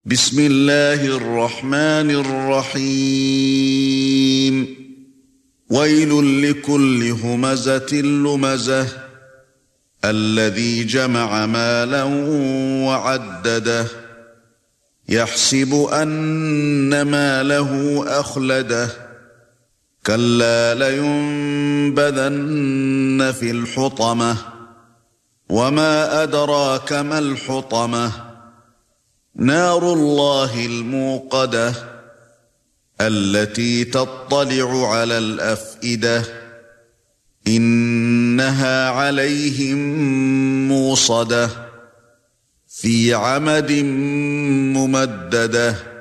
بسم الله الرحمن الرحيم ويل لكل همزة لمزة الذي جمع مالا وعدده يحسب أن ماله أخلده كلا لينبذن في الحطمة وما أدراك ما الحطمة نار الله الموقدة التي تطلع على الأفئدة إنها عليهم موصدة في عمد ممددة